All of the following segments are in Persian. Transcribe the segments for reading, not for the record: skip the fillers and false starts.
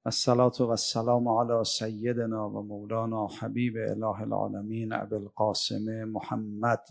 الصلاة والسلام على سیدنا و مولانا حبیب اله العالمین ابی القاسم محمد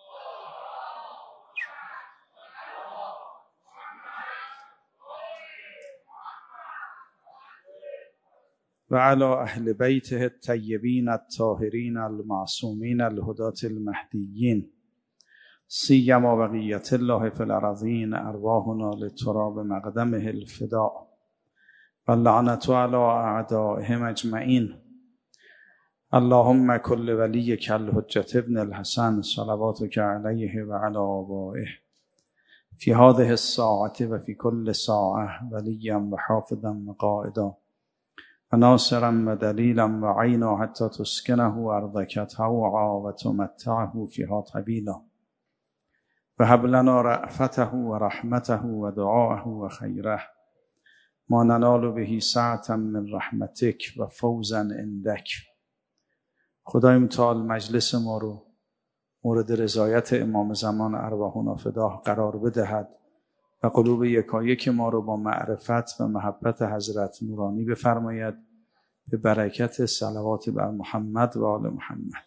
و علی اهل بیته الطیبین الطاهرین المعصومین الهداة المهدیین سیما بقیة الله فی الارضین ارواحنا لتراب مقدمه الفداء واللعنة على اعدائهم اجمعین. اللهم كل وليك الحجة ابن الحسن صلواتك عليه وعلى آبائه في هذه الساعة وفي كل ساعة وليا وحافظا وقائدا وناصرا ودليلا وعينا حتى تسكنه أرضك طوعا وتمتعه فيها طويلا وهب لنا رأفته ورحمته ودعاءه وخيره ما ننال به سعة من رحمتك و فوزا عندك. خدای متعال مجلس ما رو مورد رضایت امام زمان ارواحنا فداه قرار بدهد و قلوب یکایک ما رو با معرفت و محبت حضرت نورانی بفرماید به برکت صلوات بر محمد و آل محمد.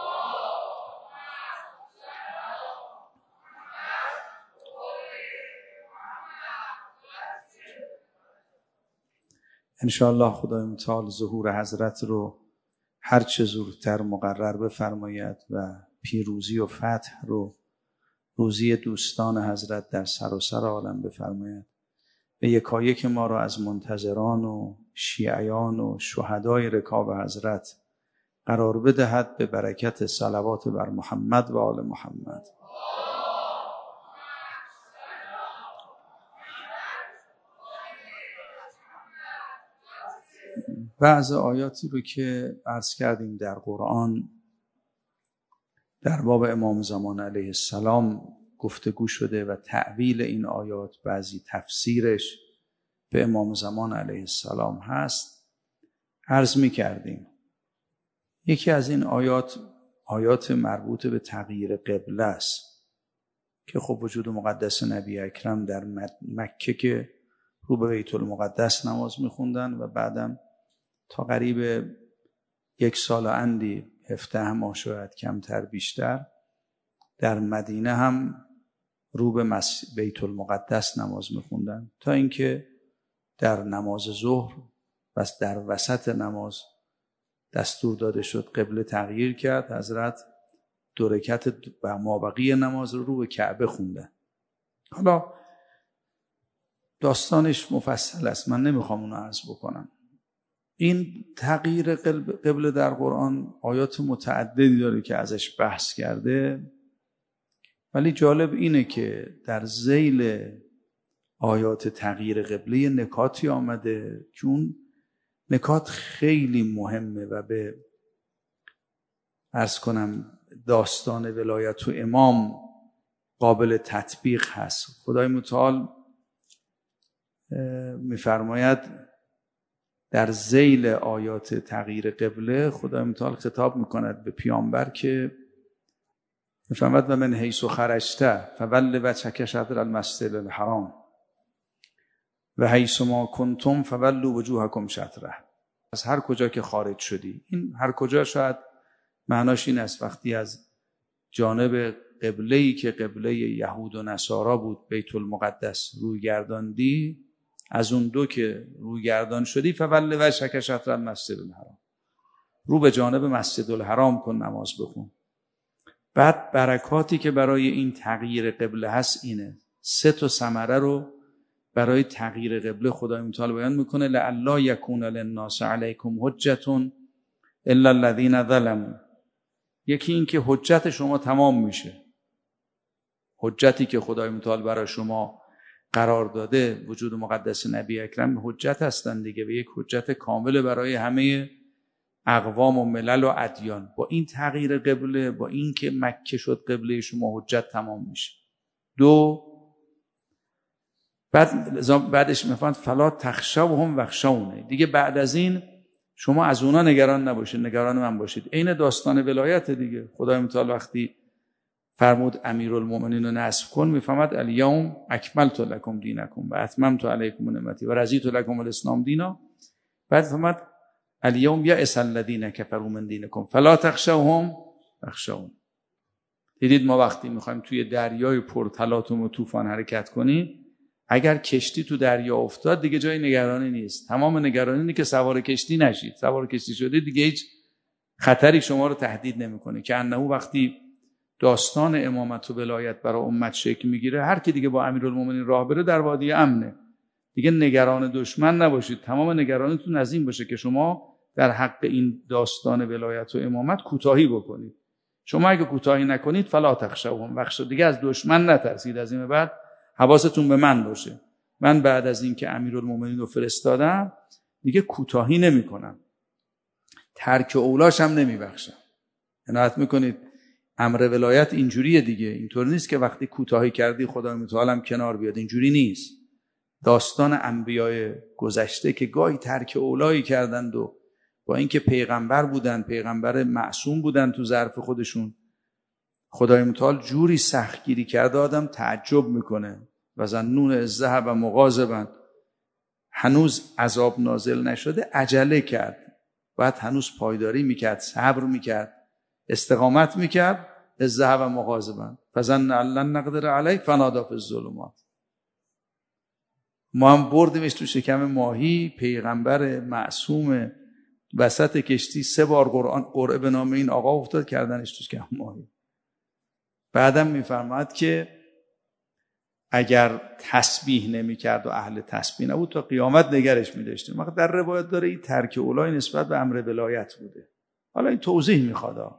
انشاءالله خدای متعال ظهور حضرت رو هر چه زودتر مقرر بفرماید و پیروزی و فتح رو روزی دوستان حضرت در سراسر عالم بفرماید و یکایک ما رو از منتظران و شیعیان و شهدای رکاب حضرت قرار بدهد به برکت صلوات بر محمد و آل محمد. بعض آیاتی رو که عرض کردیم در قرآن در باب امام زمان علیه السلام گفتگو شده و تأویل این آیات بعضی تفسیرش به امام زمان علیه السلام هست عرض می کردیم. یکی از این آیات مربوط به تغییر قبله است که خب وجود مقدس نبی اکرم در مکه که رو به بیت المقدس نماز می خوندن و بعدم تا قریب 1 سال اندی 17 ماه شاید کمتر بیشتر در مدینه هم رو به بیت المقدس نماز می‌خوندن تا اینکه در نماز ظهر و در وسط نماز دستور داده شد قبله تغییر کرد. حضرت 2 رکعت و مابقی نماز رو به کعبه خوندن. حالا داستانش مفصل است، من نمیخوام اونو عرض بکنم. این تغییر قبله در قرآن آیات متعددی داره که ازش بحث کرده، ولی جالب اینه که در ذیل آیات تغییر قبله نکاتی آمده که اون نکات خیلی مهمه و به عرض کنم داستان ولایت و امام قابل تطبیق هست. خدای متعال میفرماید در ذیل آیات تغییر قبله خدای متعال خطاب میکند به پیامبر که میفرماید و من حیث خرجت فول وجهک شطر المسجد الحرام و حیث ما کنتم فولوا وجوهکم شطره. از هر کجا که خارج شدی، این هر کجا شاید معناش این است وقتی از جانب قبله‌ای که قبله یهود و نصارا بود بیت المقدس روی گرداندی، از اون 2 که روی گردان شدی فول وجهک شطر المسجد الحرام، رو به جانب مسجد الحرام کن نماز بخون. بعد برکاتی که برای این تغییر قبله هست اینه 3 ثمره رو برای تغییر قبله خدای متعال بیان میکنه. لعلی یکون للناس علیکم حجة الا الذین ظلموا. یکی این که حجت شما تمام میشه، حجتی که خدای متعال برای شما قرار داده وجود مقدس نبی اکرم حجت هستن دیگه، و یک حجت کامل برای همه اقوام و ملل و ادیان. با این تغییر قبله، با این که مکه شد قبله شما، حجت تمام میشه. 2 بعدش میفهمند فلا تخشوهم واخشونی، دیگه بعد از این شما از اونا نگران نباشید، نگران من باشید. عین داستان ولایت دیگه. خدای متعال وقتی فرمود امیرالمومنین رو نصب کن، میفهمد الیوم اکملت لکم دینکم و اتممت علیکم نعمتی و رضیت لکم الاسلام دینا. بعد فرمود الیوم یئس الذین کفروا من دینکم فلا تخشوهم واخشون. دیدید ما وقتی میخوایم توی دریای پرتلاطم و طوفان حرکت کنیم، اگر کشتی تو دریا افتاد دیگه جای نگرانی نیست. تمام نگرانی اینه که سوار کشتی نشید. سوار کشتی شده دیگه هیچ خطری شما رو تهدید نمیکنه. که انه وقتی داستان امامت و ولایت برای امت شکل میگیره، هر کی دیگه با امیرالمومنین راه بره در وادی امنه. دیگه نگران دشمن نباشید. تمام نگرانتون از این باشه که شما در حق این داستان ولایت و امامت کوتاهی بکنید. شما اگه کوتاهی نکنید فلا تخشوهم واخشون، دیگه از دشمن نترسید. از این به بعد حواستون به من باشه. من بعد از این که امیرالمومنین رو فرستادم دیگه کوتاهی نمی‌کنم، ترک اولاش هم نمیبخشم. عنایت میکنید امر ولایت اینجوریه دیگه. اینطور نیست که وقتی کوتاهی کردی خدای متعال هم کنار بیاد. اینجوری نیست. داستان انبیای گذشته که گاهی ترک اولایی کردند و با اینکه پیغمبر بودن، پیغمبر معصوم بودن تو ظرف خودشون، خدای متعال جوری سختگیری کرده آدم تعجب میکنه. و ظنون الذهب و مغاضبا، هنوز عذاب نازل نشده عجله کرد، بعد هنوز پایداری میکرد، صبر میکرد، استقامت میکرد. الذهب و مغاضبا فظن ان لن نقدر علیه فنادی فی الظلمات. ما هم بردیمش تو شکم ماهی، پیغمبر معصوم وسط کشتی 3 بار قرعه به نام این آقا افتاد، کردنش تو شکم ماهی. بعدم میفرماد که اگر تسبیح نمیکرد و اهل تسبیح نبود تا قیامت نگرش می‌داشتیم. وقت در روایت داره این ترک اولای نسبت به امر ولایت بوده. حالا این توضیح میخواد.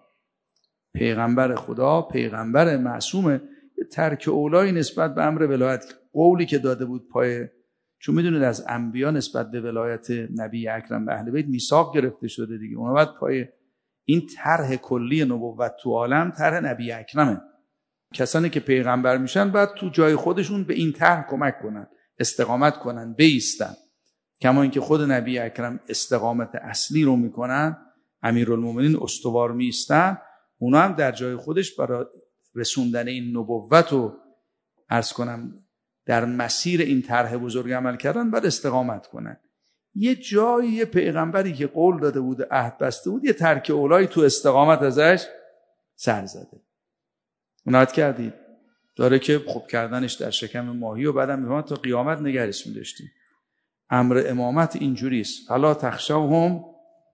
پیغمبر خدا، پیغمبر معصوم، ترک اولای نسبت به امر ولایت، قولی که داده بود پای، چون میدونید از انبیا نسبت به ولایت نبی اکرم به اهل بیت میثاق گرفته شده دیگه. اون بعد پای این طرح کلی نبوت تو عالم طرح نبی اکرمه. کسانی که پیغمبر میشن بعد تو جای خودشون به این طرح کمک کنن، استقامت کنن، بایستن. کما اینکه خود نبی اکرم استقامت اصلی رو میکنن، امیرالمومنین استوار میستن، اونا هم در جای خودش برای رسوندن این نبوت و عرض کنم در مسیر این طرح بزرگ عمل کردن، بعد استقامت کنن. یه جایی یه پیغمبری که قول داده بود، عهد بسته بود، یه ترک اولایی تو استقامت ازش سر زده. عنایت کردید داره که خوب کردنش در شکم ماهی و بعدم میفهمد تا قیامت نگرش می‌داشتیم. امر امامت اینجوریست. فلا تخشوهم،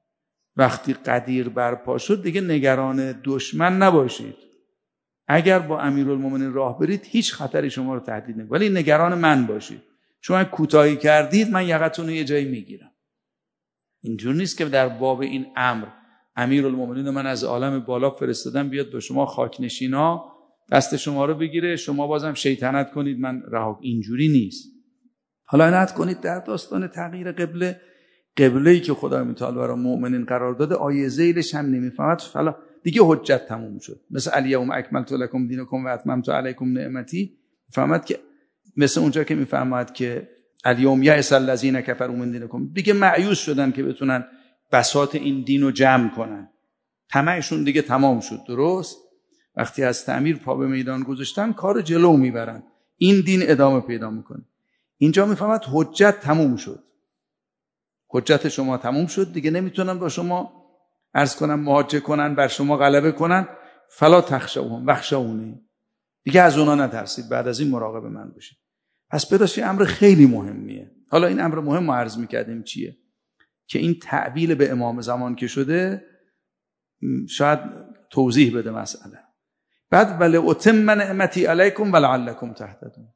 وقتی قدیر برپا شد دیگه نگران دشمن نباشید. اگر با امیرالمومنین راه برید هیچ خطری شما رو تهدید نمی‌کنه، ولی نگران من باشید. شما کوتاهی کردید من یقتون رو یه جایی میگیرم. اینجور نیست که در باب این امر امیرالمومنین من از عالم بالا فرستادم بیاد به شما خاکنشینا دست شما رو بگیره، شما بازم شیطنت کنید من رها. اینجوری نیست. حالا عنایت کنید در داستان تغییر قبله، قبله‌ای که خدای متعال برای مؤمنین قرار داده، آیه ذیلش هم نمیفهمد فلا دیگه حجت تموم شد. مثل الیوم اکملت لکم دینکم و اتممت علیکم نعمتی، فهمد که مثل اونجا که میفهمد که الیوم یئس الذین کفروا من دینکم، دیگه مایوس شدن که بتونن بساط این دین رو جمع کنن. طمعشون دیگه تمام شد. درست وقتی از تعمیر پا به میدان گذاشتن کار جلو میبرن، این دین ادامه پیدا میکنه. اینجا میفهمد حجت تموم شد. حجت شما تموم شد، دیگه نمیتونن با شما عرض کنم مهاجه کنن، بر شما غلبه کنن. فلا تخشوهم واخشونی، دیگه از اونا نترسید، بعد از این مراقب من باشید. پس بداشی امر خیلی مهمیه. حالا این امر مهم ما عرض میکردیم چیه؟ که این تعبیل به امام زمان که شده شاید توضیح بده مسئله. بعد ولی اتم نعمتی علیکم ولعلکم تهتدون،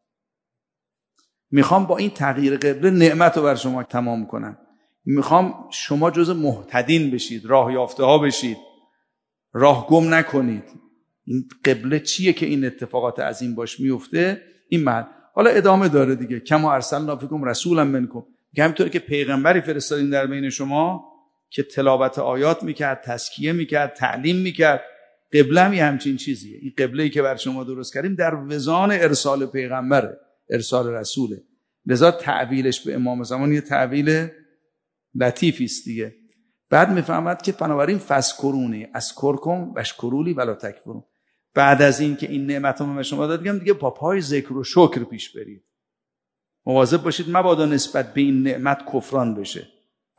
میخوام با این تغییر قبله نعمت رو بر شما تمام کنم. میخوام شما جز مهتدین بشید، راه یافته ها بشید، راه گم نکنید. این قبله چیه که این اتفاقات عظیم باش میفته؟ این معنی. حالا ادامه داره دیگه، کما ارسلنا فیکم رسولا منکم، که همینطوری که پیغمبری فرستادیم در بین شما که تلاوت آیات میکرد، تزکیه میکرد، تعلیم میکرد. قبله هم همچین چیزیه. این قبله‌ای که بر شما درست کردیم در وزان ارسال پیغمبره، ارسال رسوله. لذا تعویلش به امام زمان یه تعویل لطیفی است دیگه. بعد میفهمد که بنابراین فذکرونی اذکرکم واشکرولی ولا تکفرون. بعد از این که این نعمتامو به شما دادم دیگه با پای ذکر و شکر پیش برید. مواظب باشید مبادا نسبت به این نعمت کفران بشه.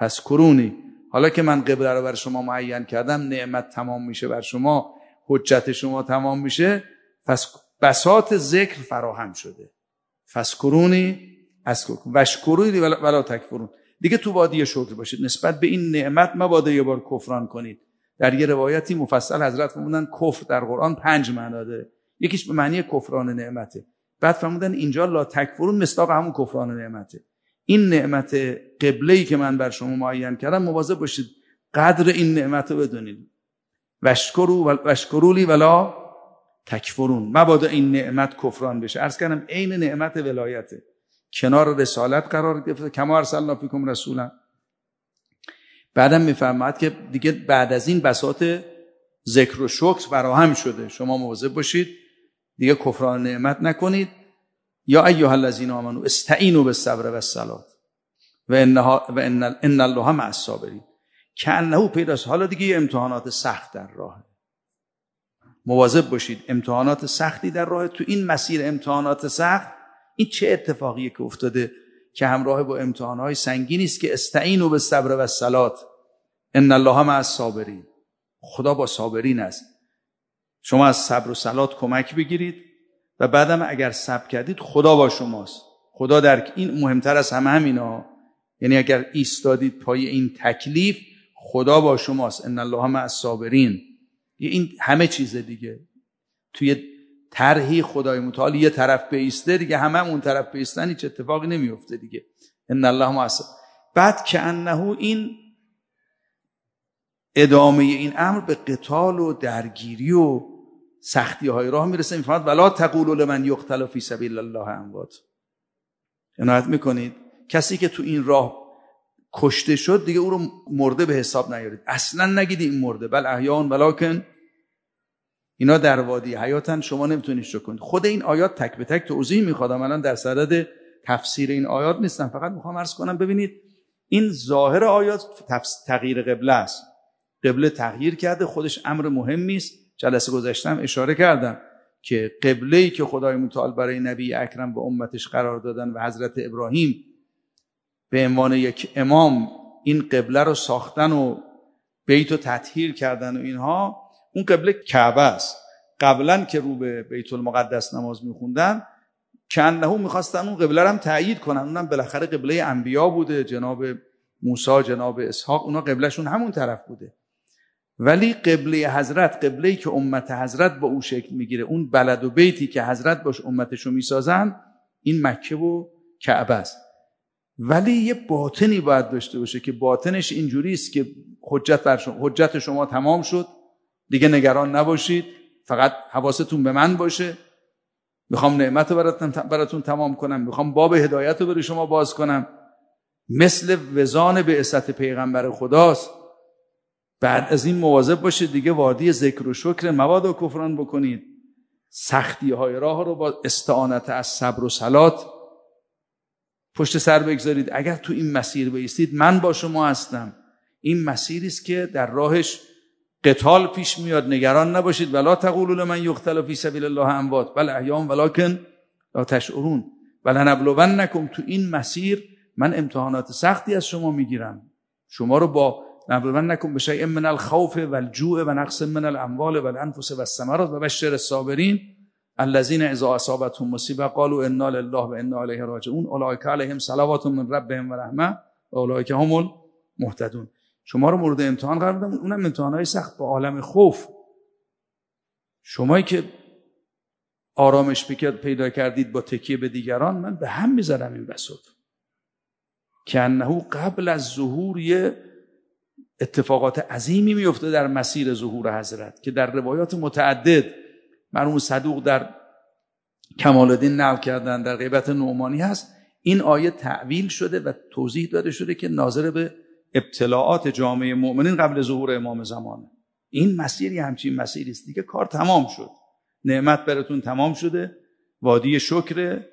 فاذکرونی. حالا که من قبله رو بر شما معین کردم، نعمت تمام میشه بر شما، حجت شما تمام میشه، بساط ذکر فراهم شده. فاذکرونی اذکرکم واشکرونی ولا تکفرون. دیگه تو وادی شکر باشید، نسبت به این نعمت مبادا یه بار کفران کنید. در یه روایتی مفصل حضرت فرمودن کفر در قرآن 5 معنا داره. یکیش به معنی کفران نعمته. بعد فرمودن اینجا لا تکفرون مصداق همون کفران نعمته. این نعمت قبله‌ای که من بر شما معین کردم، مواظب باشید قدر این نعمت رو بدونید. واشکرولی ولا تکفرون. مبادا این نعمت کفران بشه. عرض کردم عین نعمت ولایته، کنار رسالت قرار گرفته، کما ارسلنا فیکم رسولا. بعدم میفرماد که دیگه بعد از این بساط ذکر و شکر فراهم شده، شما مواظب باشید دیگه کفران نعمت نکنید. یا ایها الذین آمنوا استعینوا بالصبر والصلاة و ان الله مع الصابرین. کأنه پیداست حالا دیگه یه امتحانات سخت در راهه، مواظب باشید امتحانات سختی در راه. تو این مسیر امتحانات سخت، این چه اتفاقیه که افتاده که همراه با امتحانهای سنگینی است که استعینوا بالصبر والصلاة ان الله مع الصابرین. خدا با صابرین است. شما از صبر و صلات کمک بگیرید و بعدم اگر صبر کردید خدا با شماست. خدا در این مهمتر از همینا، یعنی اگر ایستادید پای این تکلیف خدا با شماست. ان الله مع الصابرین. این همه چیز دیگه توی طرحی خدای متعال یه طرف بیسته دیگه، همه اون طرف بیستن، هیچ اتفاقی نمیفته دیگه. ان الله مع الصابرین. بعد که انه این ادامه این امر به قتال و درگیری و سختی های راه میرسه. میفرماد ولا تقولوا لمن یقتل فی سبیل الله اموات. عنایت میکنید کسی که تو این راه کشته شد دیگه او رو مرده به حساب نیارید، اصلا نگید این مرده، بل احیاء ولکن اینا در وادی حیاتن، شما نمیتونید شو کنید. خود این آیات تک به تک توضیح میخوادم، الان در صدد تفسیر این آیات نیستم، فقط میخوام عرض کنم ببینید این ظاهر آیات تغییر قبله است. قبله تغییر کرده، خودش امر مهمی است. جلسه گذشتم اشاره کردم که قبله‌ای که خدای متعال برای نبی اکرم و امتش قرار دادن و حضرت ابراهیم به عنوان یک امام این قبله رو ساختن و بیت رو تطهیر کردن و اینها، اون قبله کعبه است. قبلا که رو به بیت المقدس نماز میخوندن کنه میخواستن اون قبله رو هم تأیید کنن، اونم بالاخره قبله انبیا بوده، جناب موسی، جناب اسحاق، اونا قبلهشون همون طرف بوده. ولی قبله حضرت، قبله‌ای که امت حضرت با او شکل میگیره، اون بلد و بیتی که حضرت باش امتشو میسازن، این مکه و کعبه است. ولی یه باطنی باید داشته باشه که باطنش اینجوری است که حجت شما تمام شد، دیگه نگران نباشید، فقط حواستون به من باشه، میخوام نعمت براتون تمام کنم، میخوام باب هدایت رو برای شما باز کنم، مثل وزان بعثت پیغمبر خداست. بعد از این مواظب باشید دیگه وادی ذکر و شکر مبادا کفران بکنید، سختی های راه رو با استعانت از صبر و صلات پشت سر بگذارید. اگر تو این مسیر بایستید من با شما هستم. این مسیری است که در راهش قتال پیش میاد، نگران نباشید. ولا تقولوا لمن یقتل فی سبیل الله اموات بل احیاء ولکن لا تشعرون. ولنبلونکم. تو این مسیر من امتحانات سختی از شما میگیرم، شما رو با نبلونکم بشیء من الخوف والجوع و نقص من الاموال والانفس والثمرات و بشر الصابرین الذين اذا اصابتهم مصیبه قالوا انا لله و انا الیه راجعون اولئک علیهم صلوات من ربهم و رحمه و اولئک هم المهتدون. شما رو مورد امتحان قرار دادم، اونم امتحانای سخت با عالم خوف. شمایی که آرامش پیدا کردید با تکیه به دیگران، من به هم میذارم این بساط که انه قبل از ظهور یه اتفاقات عظیمی میفته در مسیر ظهور حضرت که در روایات متعدد مرحوم صدوق در کمال الدین نقل کردن، در غیبت نعمانی هست. این آیه تعویل شده و توضیح داده شده که ناظر به ابتلاعات جامعه مؤمنین قبل ظهور امام زمانه. این مسیری همچین مسیری است دیگه، کار تمام شد، نعمت براتون تمام شده، وادی شکر،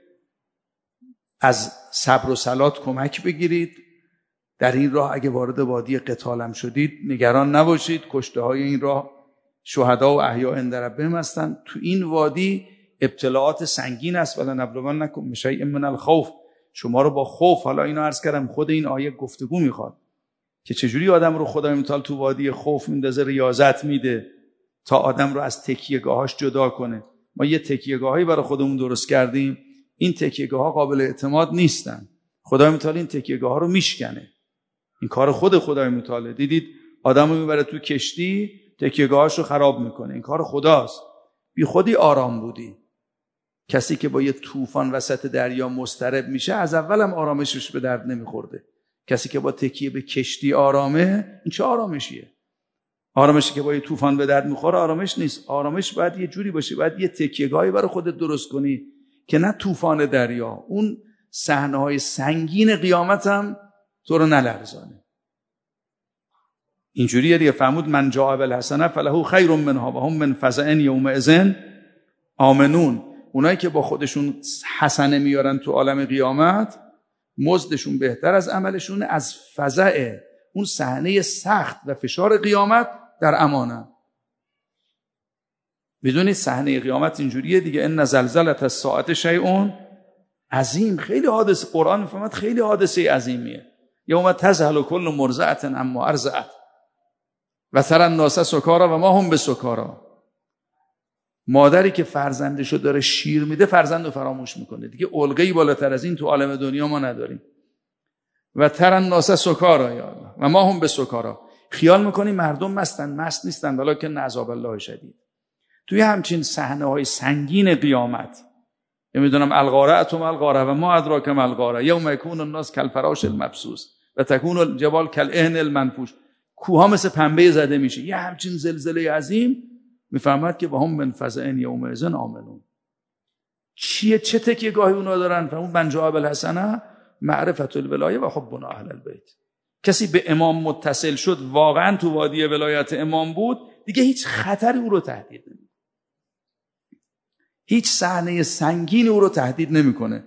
از صبر و صلات کمک بگیرید. در این راه اگه وارد وادی قتال هم شدید نگران نباشید، کشته های این راه شهدا و احیاء عند ربهم هستن. تو این وادی ابتلاعات سنگین است. ولنبلونکم بشیء من الخوف. شما رو با خوف، حالا اینو عرض کردم خود این آیه گفتگو میخواد، که چجوری آدم رو خدای متعال تو وادی خوف میندازه، ریاضت میده تا آدم رو از تکیهگاهاش جدا کنه. ما یه تکیهگاهی برای خودمون درست کردیم، این تکیهگاه‌ها قابل اعتماد نیستن. خدای متعال این تکیهگاه‌ها رو میشکنه. این کار خدای متعاله. دیدید آدمو میبره تو کشتی، تکیهگاهاشو خراب میکنه. این کار خداست. بی خودی آرام بودی. کسی که با یه طوفان وسط دریا مضطرب میشه، از اولم آرامشش به درد نمیخورده. کسی که با تکیه به کشتی آرامه، این چه آرامشیه؟ آرامشی که با یه طوفان به درد میخوره آرامش نیست. آرامش باید یه جوری باشه، باید یه تکیهگاهی برای خودت درست کنی که نه طوفان دریا، اون صحنه‌های سنگین قیامت هم تو رو نلرزانه. اینجوریه دیگه. فرمود من جاء بالحسنه فله خیر منها و هم من فزع یومئذ آمنون. اونایی که با خودشون حسنه میارن تو عالم قیامت، مزدشون بهتر از عملشون، از فزع اون صحنه سخت و فشار قیامت در امانه. بدونید صحنه قیامت اینجوریه دیگه. ان زلزله الساعه شیء عظیم. خیلی حادثه، قرآن میفهمد خیلی حادثه عظیمیه. یوم تذهل کل مرضعه عما ارضعت و تری الناس سکارا و ما هم بسکارا. مادری که فرزندشو داره شیر میده، فرزندو فراموش میکنه دیگه. الگویی بالاتر از این تو عالم دنیا ما نداریم. و تری الناس سکارا، یا الله، و ما هم بسکارا. خیال میکنیم مردم مستن، مست نیستن، ولکن عذاب الله شدید. توی همچین صحنه‌های سنگین قیامت، نمیدونم القارعه ما القارعه و ما ادراک ما القارعه یوم یکون الناس کالفراش المبثوث و تکون الجبال کالعهن المنفوش. کوها مثل پنبه زده میشه. یه همچین زلزله عظیم میفهمد که با هم من فزع یومئذ آمنون. چیه؟ چه تکیهگاهی اونا دارن؟ فرمود من جاء بالحسنه معرفت الولایه و حبنا اهل البیت. کسی به امام متصل شد، واقعا تو وادی ولایت امام بود، دیگه هیچ خطری او رو تهدید نمیکنه. هیچ صحنه سنگین او رو تهدید نمیکنه.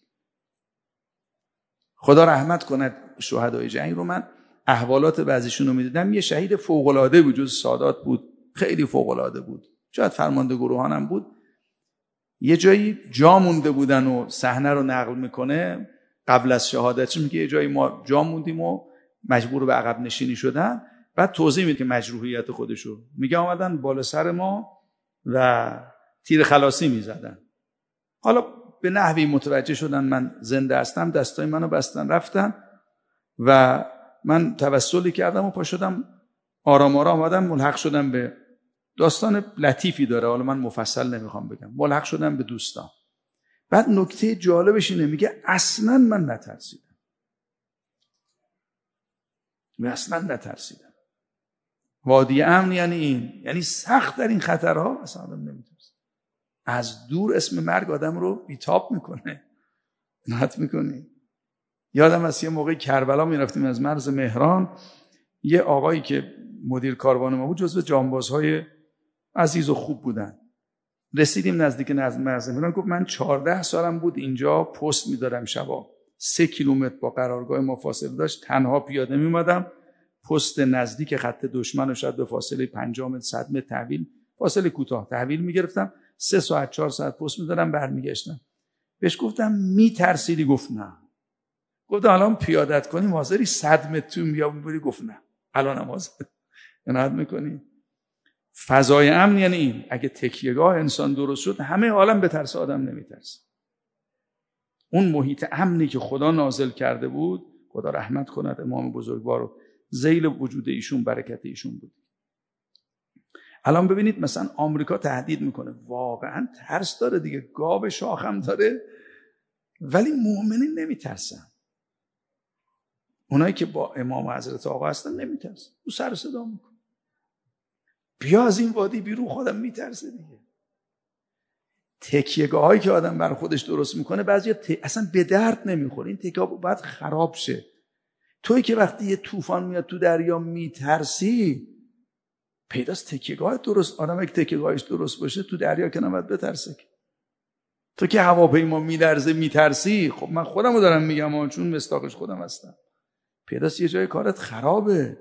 خدا رحمت کنه شهدای جنگ رو. من احوالات بعضیشون رو میدیدم. یه شهید فوق العاده بود، جز سادات بود، خیلی فوق العاده بود، شاید فرمانده گروهان هم بود. یه جایی جا مونده بودن و صحنه رو نقل میکنه قبل از شهادتش، میگه یه جایی ما جا موندیم و مجبور به عقب نشینی شدن. بعد توضیح میده که مجروحیت خودشو میگه آمدن بالا سر ما و تیر خلاصی میزدن. حالا به نحوی متوجه شدن من زنده هستم، دستای منو بستن رفتن و من توسلی کردم و پا شدم آرام آرام آمدم ملحق شدم به داستان لطیفی داره، حالا من مفصل نمیخوام بگم. ملحق شدم به دوستان. بعد نکته جالبش اینه، میگه اصلا من نترسیدم. اصلا نترسیدم. وادی امن یعنی این، یعنی سخت در این خطرها اصلا آدم نمیترسه. از دور اسم مرگ آدم رو بیتاب میکنه، نهت میکنه. یادم از یه موقع کربلا میرفتیم از مرز مهران، یه آقایی که مدیر کاروان ما بود جزو جانبازهای عزیز و خوب بودن. رسیدیم نزدیک مرز مهران، گفت من 14 سالم بود اینجا پست میدارم شبا. 3 کیلومتر با قرارگاه ما فاصله داشت، تنها پیاده میمدم پست نزدیک خط دشمن رو، شاید به فاصله 50 متر 100 متر تحویل، فاصله کوتاه تحویل میگرفتم. 3 ساعت 4 ساعت پست میدارم برمیگشتم. بهش گفتم میترسیدی؟ گفت نه. گفت الان پیادت کنیم حاضری 100 متر تو میام بری؟ گفت نه الانم حاضر. عنایت میکنی؟ فضای امن یعنی این. اگه تکیهگاه انسان درست شد، همه عالم به ترس آدم نمیترسه. اون محیط امنی که خدا نازل کرده بود، خدا رحمت کند امام بزرگوار، ذیل وجود ایشون برکت ایشون بود. الان ببینید مثلا آمریکا تهدید میکنه، واقعا ترس داره دیگه، گاو شاخم داره، ولی مؤمنین نمیترسن. اونایی که با امام و حضرت آقا هستن نمیترسن، او سر صدا میکنه بیا از این وادی بیرون، خودم میترسه دیگه. تکیهگاهایی که آدم برای خودش درست میکنه بعضیا اصلا به درد نمیخوره. این تکیهگاه باید خراب شه. تویی که وقتی یه طوفان میاد تو دریا میترسی، پیداست تکیهگاه درست. آدم اگه تکیهگاهش درست باشه تو دریا که نباید بترسه. تو که هواپیما میلرزه میترسی، خب من خودمو دارم میگم چون مستاقش خودم هستم. پیداست یه جای کارت خرابه،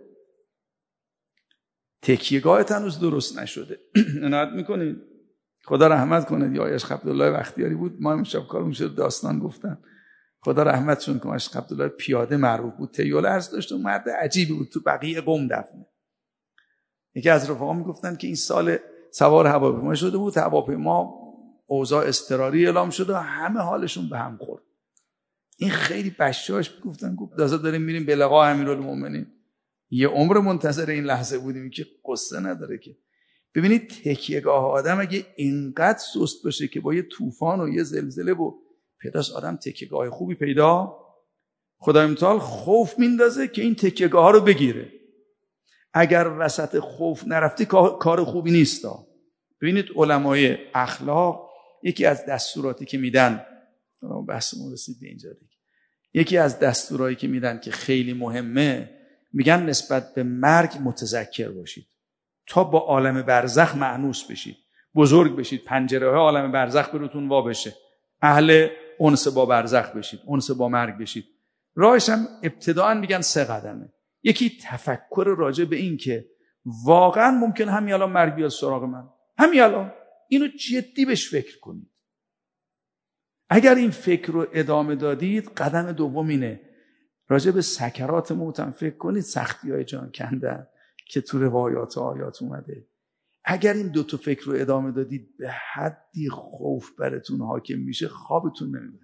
تکیهگاهت هنوز درست نشده. عنایت میکنید؟ خدا رحمت کنه. یا عشق عبدالله بختیاری بود، ما امشب کارمون شد داستان گفتن. خدا رحمتشون کنه، عاشق عبدالله پیاده معروف بود، تیول عرض داشت و مرد عجیبی بود، تو بقیه قم دفنه. یکی از رفقا میگفتن که این سال سوار هواپیما شده بود، هواپیما اوضاع اضطراری اعلام شده و همه حالشون به هم خورد. این خیلی بشاش میگفتن گفت تازه داریم میریم به لقاء امیرالمومنین، یه عمر منتظر این لحظه بودیم که قصه نداره که. ببینید تکیهگاه آدم اگه اینقدر سست باشه که با یه طوفان و یه زلزله و پیداست آدم تکیهگاه خوبی پیدا، خدای متعال خوف میندازه که این تکیهگاه ها رو بگیره. اگر وسط خوف نرفتی کار خوبی نیست. ببینید علمای اخلاق یکی از دستوراتی که میدن، بحثمون رسید به اینجا دیگه، یکی از دستورایی که میدن که خیلی مهمه، میگن نسبت به مرگ متذکر باشید تا با عالم برزخ مأنوس بشید، بزرگ بشید، پنجره های عالم برزخ بروتون وا بشه، اهل انس با برزخ بشید، انس با مرگ بشید. راهش هم ابتداءً میگن 3 قدمه. یکی تفکر راجع به این که واقعا ممکن همین الان مرگ بیاد سراغ من، همین الان، اینو جدی بهش فکر کنید. اگر این فکر رو ادامه دادید، قدم دوم اینه راجع به سکرات موت هم فکر کنید، سختی‌های جان کندن که تو روایات و آیات اومده. اگر این 2 فکر رو ادامه دادید، به حدی خوف براتون حاکم میشه خوابتون نمیبره.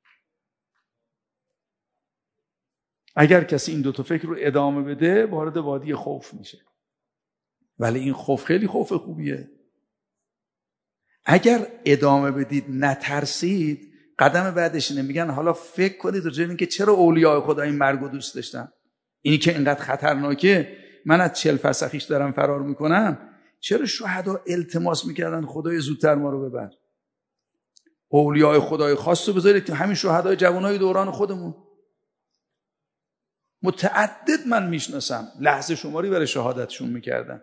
اگر کسی این 2 فکر رو ادامه بده، وارد وادی خوف میشه. ولی این خوف خیلی خوف خوبیه. اگر ادامه بدید، نترسید، قدم بعدش اینه، میگن حالا فکر کنید راجع به اینکه چرا اولیاء خدا این مرگ رو دوست داشتن. اینی که اینقدر خطرناکه، من از 40 فسخیش دارم فرار میکنم، چرا شهدا التماس میکردن خدای زودتر ما رو ببر؟ اولیاء خدای خاص رو بذارید که همین شهدای جوانای دوران خودمون متعدد من میشناسم، لحظه شماری برای شهادتشون میکردن،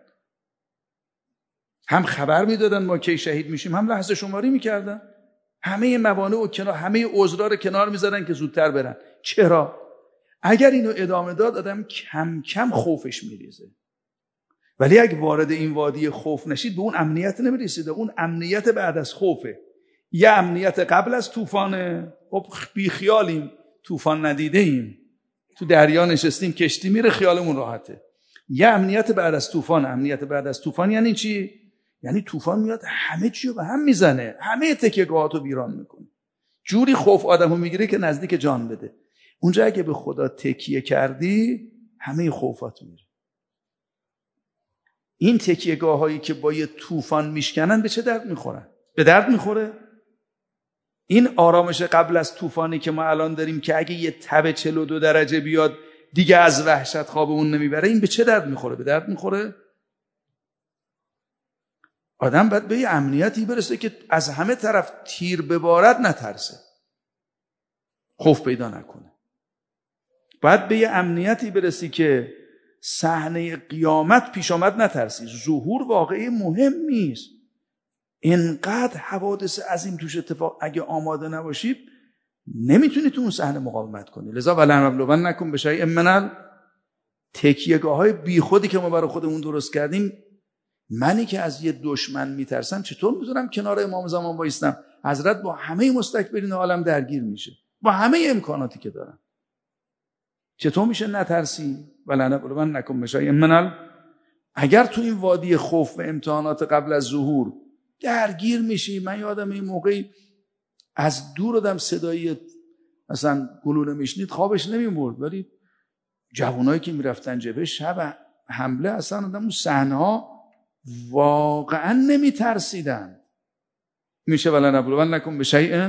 هم خبر میدادن ما کی شهید میشیم، هم لحظه شماری میکردن، همه موانع و کنار، همه عذرا رو کنار میذارن که زودتر برن. چرا؟ اگر اینو ادامه داد، آدم کم کم خوفش میریزه. ولی اگه وارد این وادی خوف نشید، به اون امنیت نمیرسید. اون امنیت بعد از خوفه. یه امنیت قبل از طوفانه، خب بی خیالیم، طوفان ندیده ایم، تو دریا نشستیم، کشتی میره، خیالمون راحته. یه امنیت بعد از طوفان. امنیت بعد از طوفان یعنی چی؟ یعنی طوفان میاد همه چی رو به هم میزنه، همه تکیهگاهاتو ویران میکنه، جوری خوف آدمو میگیره که نزدیک جان بده. اونجا اگه به خدا تکیه کردی، همه خوفات میره. این تکیهگاهایی که با یه طوفان میشکنن به چه درد میخورن؟ به درد میخوره؟ این آرامش قبل از طوفانی که ما الان داریم که اگه یه تب 42 درجه بیاد دیگه از وحشت خوابمون نمیبره، این به چه درد میخوره؟ به درد میخوره؟ آدم باید به یه امنیتی برسه که از همه طرف تیر ببارد نترسه، خوف پیدا نکنه. باید به یه امنیتی برسی که صحنه قیامت پیش آمد نترسی. ظهور واقعی مهم نیست. اینقدر حوادث عظیم توش اتفاق، اگه آماده نباشی نمیتونی تو اون صحنه مقاومت کنی. لذا ولنبلونکم بشیء من تکیهگاه‌های بیخودی که ما برای خودمون درست کردیم. منی که از یه دشمن میترسم، چطور میتونم کنار امام زمان وایستم؟ حضرت با همه مستکبرین عالم درگیر میشه، با همه امکاناتی که دارن. چطور میشه نترسی؟ ولنبلونکم بشیء من. اگر تو این وادی خوف و امتحانات قبل از ظهور درگیر میشی، من یادم این موقعی از دور آدم صدای مثلا گلوله میشنید خوابش نمیبرد، ولی جوانایی که میرفتن جبهه شب حمله، اصلا آدم اون صحنه‌ها واقعا نمیترسیدن. میشه ولنبلونکم بشیء.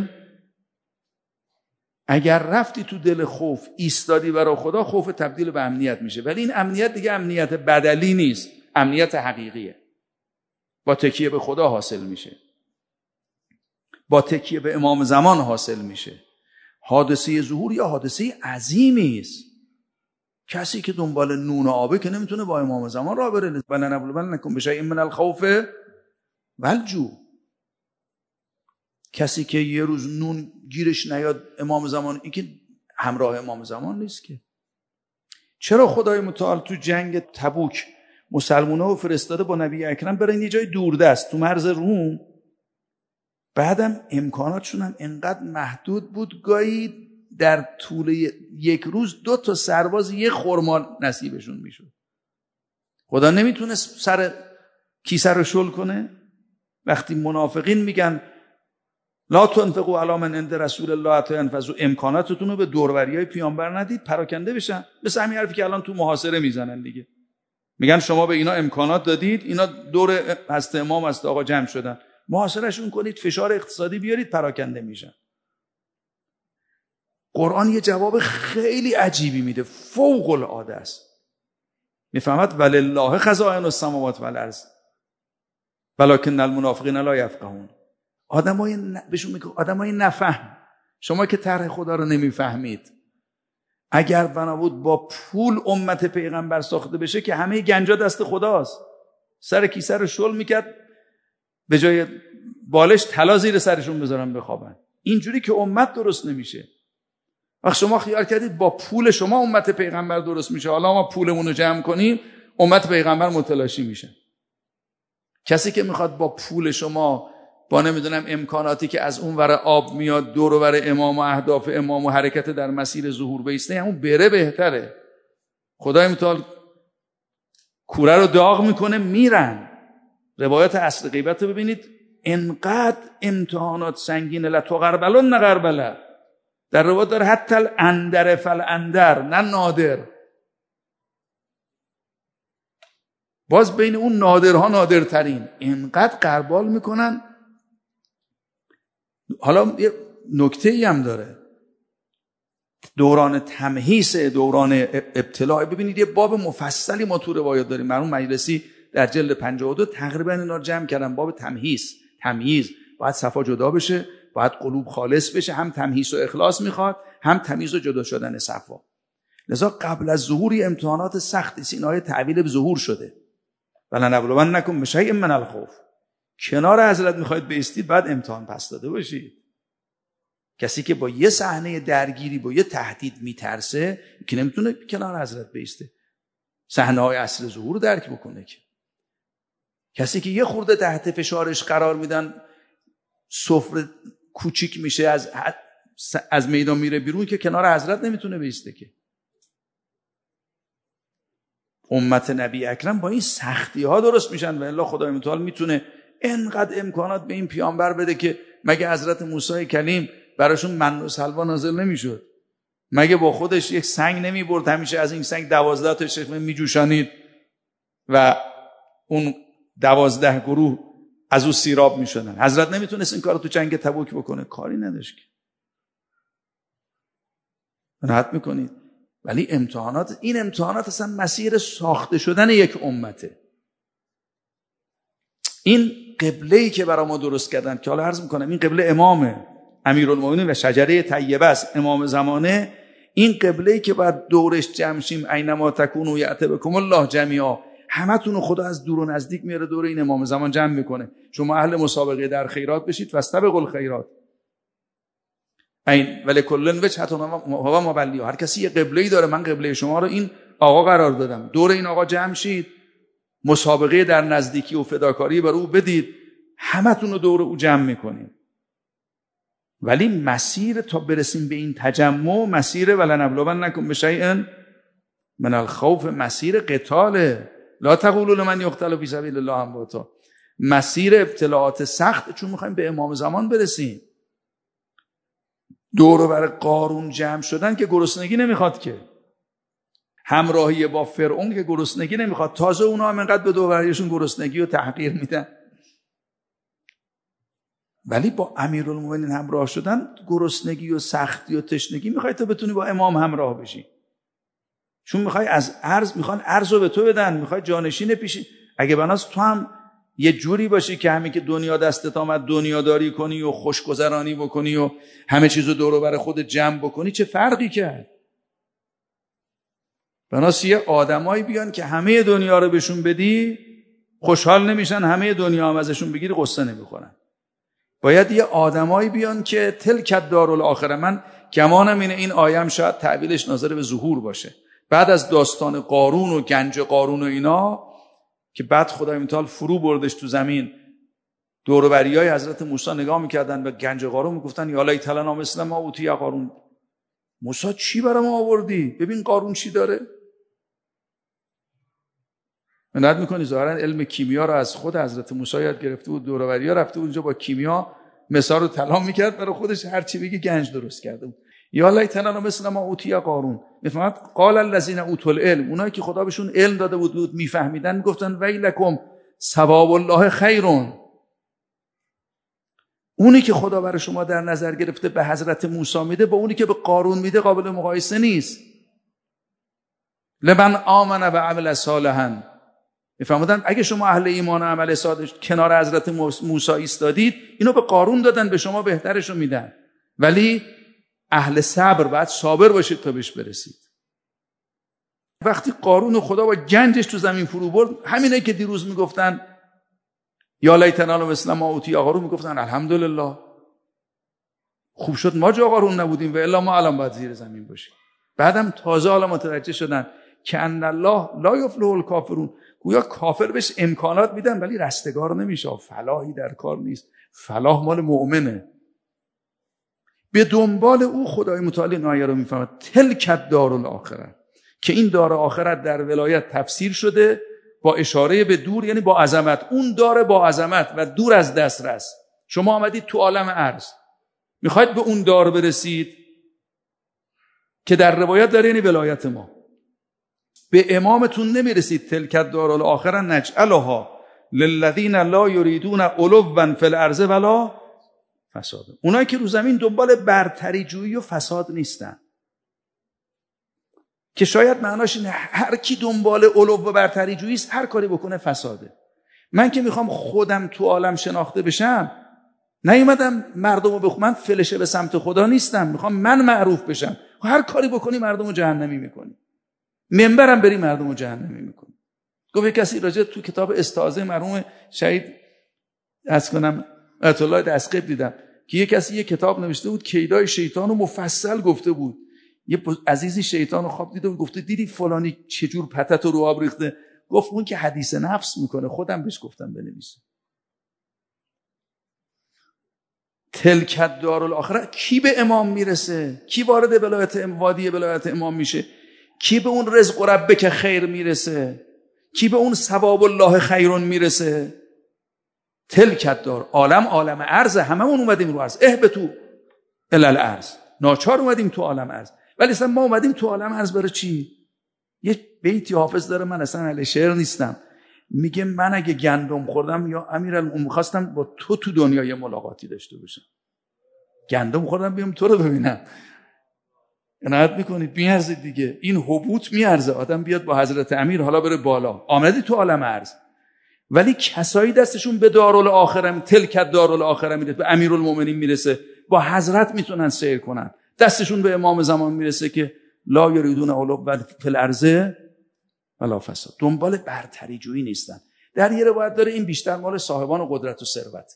اگر رفتی تو دل خوف، ایستادی برای خدا، خوف تبدیل به امنیت میشه. ولی این امنیت دیگه امنیت بدلی نیست، امنیت حقیقیه. با تکیه به خدا حاصل میشه، با تکیه به امام زمان حاصل میشه. حادثه ظهور یا حادثه عظیمی است. کسی که دنبال نون و آبه که نمیتونه با امام زمان راه بره. ولنبلونکم بشیء من الخوف والجوع. کسی که یه روز نون گیرش نیاد امام زمان، این که همراه امام زمان نیست که. چرا خدای متعال تو جنگ تبوک مسلمان‌ها رو فرستاده با نبی اکرم برن یه جای دوردست تو مرز روم؟ بعدم امکاناتشون هم انقدر محدود بود، گاهی در طول یک روز 2 سرباز یه خرما نصیبشون میشد. خدا نمیتونه سر کیسه رو شل کنه؟ وقتی منافقین میگن لا تنفقوا علی من عند رسول الله حتی ينفذوا، امکاناتتون رو به دوروریای پیامبر ندید پراکنده بشن. مثل همین حرفی که الان تو محاصره میزنن دیگه، میگن شما به اینا امکانات دادید، اینا دور هست امام هست آقا جمع شدن، محاصرهشون کنید، فشار اقتصادی بیارید، پراکنده میشن. قرآن یه جواب خیلی عجیبی میده، فوق العاده است. میفهمد ولله خزائن السماوات والارض ولکن المنافقین لا یفقهون. بهشون میگه آدمای نفهم، شما که طرح خدا رو نمیفهمید. اگر بنابود با پول امت پیغمبر ساخته بشه که همه گنجا دست خداست، سر کیسه رو شل میکرد، به جای بالش طلا زیر سرشون بذارن بخوابن. اینجوری که امت درست نمیشه. وقت شما خیال کردید با پول شما امت پیغمبر درست میشه، حالا ما پولمون رو جمع کنیم امت پیغمبر متلاشی میشه. کسی که میخواد با پول شما، با نمیدونم امکاناتی که از اون ور آب میاد دور و بر امام و اهداف امام و حرکت در مسیر ظهور بیسته، همون بره بهتره. خدای متعال کوره رو داغ میکنه میرن. روایت اصل غیبت رو ببینید، انقدر امتحانات سنگینه لتغربلن نغربله. در روایت داره حتی الاندر فالاندر، نه نادر. باز بین اون نادرها نادرترین، انقدر غربال میکنن. حالا یه نکته‌ای هم داره، دوران تمهیس، دوران ابتلاع. ببینید یه باب مفصلی ما تو روایات داریم. مرحوم مجلسی در جلد 52 تقریبا اینا رو جمع کردن. باب تمهیز باید صفا جدا بشه، باید قلوب خالص بشه، هم تمهیز و اخلاص میخواد، هم تمیز و جدا شدن صفا. لذا قبل از ظهوری امتحانات سختی، سینای تعویل به ظهور شده. ولنبلونکم بشیء من الخوف. کنار حضرت میخواید بایستید، بعد امتحان پس داده باشید. کسی که با یه صحنه درگیری، با یه تهدید میترسه، که نمیتونه کنار حضرت بایسته، صحنه‌های اصل ظهور درک بکنه. که کسی که یه خورده تحت فشارش قرار میدن، سفره کوچیک میشه، از میدان میره بیرون، که کنار حضرت نمیتونه بایسته. که امت نبی اکرم با این سختی ها درست میشن. و الا خدای متعال میتونه انقدر امکانات به این پیامبر بده که مگه حضرت موسی کلیم براشون من و سلوا نازل نمیشد؟ مگه با خودش یک سنگ نمیبرد، همیشه از این سنگ 12 تا شکمه میجوشانید و اون 12 گروه از او سیراب میشدن؟ حضرت نمیتونست این کارو تو جنگ تبوک بکنه؟ کاری نداشت. که راحت میکنید. ولی این امتحانات اصلا مسیر ساخته شدن یک امته. این قبله‌ای که برای ما درست کردن، که حالا عرض میکنم این قبله امامه، امیرالمومنین و شجره طیبه است، امام زمانه. این قبله‌ای که باید دورش جمع شیم، اینما تکونوا یأتی بکم الله جمیعا. همتون رو خدا از دور و نزدیک میاره دور این امام زمان جمع میکنه. شما اهل مسابقه در خیرات بشید، فاستبقوا الخیرات. این ولی کلن وجهه هو مبلی. هر کسی یه قبله‌ای داره. من قبله شما رو این آقا قرار دادم، دور این آقا جمع شید، مسابقه در نزدیکی و فداکاری برای او بدید، همتون رو دور او جمع میکنیم. ولی مسیر تا برسیم به این تجمع، مسیر ولنبلونکم بشیء من الخوف، مسیر قتاله. لا تقولوا لمن یقتل فی سبیل الله امواتا. مسیر ابتلاعات سخت، چون میخوایم به امام زمان برسیم. دور بر قارون جمع شدن که گرسنگی نمیخواد، که همراهی با فرعون که گرسنگی نمیخواد. تازه اونا هم انقدر به دوروریشون گرسنگی و تحقیر میدن. ولی با امیرالمومنین همراه شدن، گرسنگی و سختی و تشنگی میخوای تا بتونی با امام همراه بشی. چون میخوای از میخوان ارز رو به تو بدن، میخوای جانشین پیشی. اگه بناس تو هم یه جوری باشی که همین که دنیا دستت آمد دنیاداری کنی و خوشگذرانی بکنی و همه چیزو دور و بر خودت جمع بکنی، چه فرقی کرد؟ بناس یه آدمایی بیان که همه دنیا رو بهشون بدی خوشحال نمیشن، همه دنیا هم ازشون بگیری غصه نمیخورن. باید یه آدمایی بیان که تلک الدارالآخره. من گمانم اینه این آیه شاید تعبیرش ناظر به ظهور باشه. بعد از داستان قارون و گنج قارون و اینا، که بعد خدای متعال فرو بردش تو زمین، دور و بریای حضرت موسی نگاه میکردن به گنج قارون، میگفتن یا لیت لنا مثل ما اوتی قارون. موسی چی برام آوردی؟ ببین قارون چی داره. منت میکنی ظاهرا علم کیمیا رو از خود حضرت موسی یاد گرفته بود، دور و بریا رفته بود اونجا با کیمیا مثال رو طلا میکرد برای خودش، هر چی بگه گنج درست کرده بود. یا لیتنا مثل ما اوتی قارون. میفهمد قال الذين اوتوا العلم، اونایی که خدا بهشون علم داده بود میفهمیدن، میگفتن ویلکم ثواب الله خیرون. اونی که خدا برای شما در نظر گرفته به حضرت موسی میده با اونی که به قارون میده قابل مقایسه نیست. لمن آمن و عمل صالحا. میفهمودن اگه شما اهل ایمان و عمل صالح کنار حضرت موسی ایستادید، اینو به قارون دادن، به شما بهترشو میدن. ولی اهل صبر، باید صابر باشید تا بهش برسید. وقتی قارون خدا با گنجش تو زمین فرو برد، همینه که دیروز میگفتن یا لیتنا مثل ما اوتی قارون، میگفتن الحمدلله خوب شد ما جا قارون نبودیم و الا ما الان باید زیر زمین باشیم. بعدم تازه حالا متوجه شدن که ان الله لا یفلح الکافرون، گویا کافر بهش امکانات میدن ولی رستگار نمیشه، فلاحی در کار نیست، فلاح مال مؤمنه. به دنبال او خدای متعال این آیه رو میفهمد تلک الدار الاخره، که این دار آخرت در ولایت تفسیر شده با اشاره به دور، یعنی با عظمت. اون داره با عظمت و دور از دسترس. شما آمدید تو عالم ارض، میخواید به اون دار برسید که در روایت داره یعنی ولایت ما. به امامتون نمیرسید. تلک الدار الاخره نجعلها للذین لا یریدون علوا فی الارض ولا فساد. اونایی که رو زمین دنبال برتری جویی و فساد نیستن، که شاید معناش اینه هر کی دنبال علو و برتری جویی است هر کاری بکنه فساده. من که میخوام خودم تو عالم شناخته بشم، نیومدم مردمو بخوام، من فلشه به سمت خدا نیستم، میخوام من معروف بشم. هر کاری بکنی مردمو جهنمی میکنی، منبرم بری مردمو جهنمی میکنی. گفت کسی راجع تو کتاب استعاذه مرحوم شهید از کنم آیت الله دستقیب دیدم که یه کسی یه کتاب نوشته بود کیدای شیطان رو مفصل گفته بود. یه عزیزی شیطان رو خواب دیده بود، گفته دیدی فلانی چجور پتت رو آب ریخته؟ گفت اون که حدیث نفس میکنه، خودم بهش گفتم بنویسه. تلک الدار الاخره. کی به امام میرسه؟ کی وارد ولایت وادی ولایت امام میشه؟ کی به اون رزق ربک خیر میرسه؟ کی به اون ثواب الله خیرون میرسه؟ تلک الدار. عالم ارض، هممون اومدیم رو ارض. اهبطوا الی الارض، ناچار اومدیم تو عالم ارض. ولی اصلا ما اومدیم تو عالم ارض برای چی؟ یه بیتی حافظ داره، من اصلا اهل شعر نیستم، میگه من اگه گندم خوردم یا امیرالمومنین خواستم با تو دنیای ملاقاتی داشته باشم. گندم خوردم بیام تو رو ببینم. عنایت میکنید میارزید دیگه. این حبوط میارزه آدم بیاد با حضرت امیر حالا بره بالا. آمدی تو عالم ارض، ولی کسایی دستشون به دارالآخره، تلک الدارالآخره میرسه، به امیرالمومنین میرسه، با حضرت میتونن سیر کنن. دستشون به امام زمان میرسه که لا یریدون علوا فی الارض ولا فساد. دنبال برتری جویی نیستن. در یه روایت داره این بیشتر مال صاحبان قدرت و ثروت.